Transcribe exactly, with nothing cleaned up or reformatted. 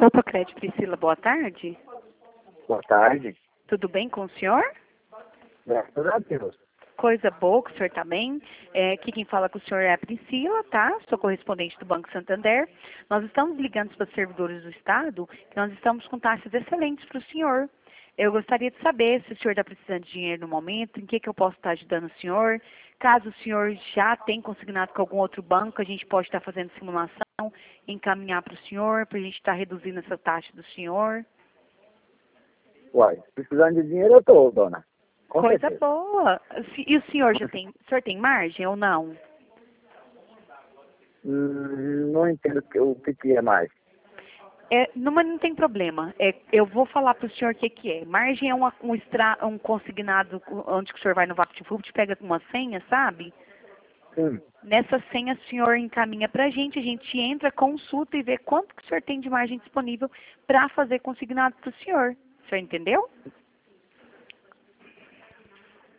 Fotocred Priscila, boa tarde. Boa tarde. Tudo bem com o senhor? Graças a Deus. Coisa boa, que o senhor está bem. É, aqui quem fala com o senhor é a Priscila, tá? Sou correspondente do Banco Santander. Nós estamos ligando para os servidores do Estado, que nós estamos com taxas excelentes para o senhor. Eu gostaria de saber se o senhor está precisando de dinheiro no momento, em que, que eu posso estar ajudando o senhor. Caso o senhor já tenha consignado com algum outro banco, a gente pode estar fazendo simulação, encaminhar para o senhor, para a gente estar reduzindo essa taxa do senhor. Uai, precisando de dinheiro eu tô, dona. Com Coisa certeza. boa. Se- E o senhor já tem, o senhor tem margem ou não? Hum, não entendo o que, o que que é mais. É, não, mas não tem problema. É, eu vou falar para o senhor o que, que é. Margem é uma- um, extra, um consignado onde o senhor vai no VaptVupt, pega uma senha, sabe? Sim. Nessa senha o senhor encaminha para a gente, a gente entra, consulta e vê quanto que o senhor tem de margem disponível para fazer consignado para o senhor. O senhor entendeu?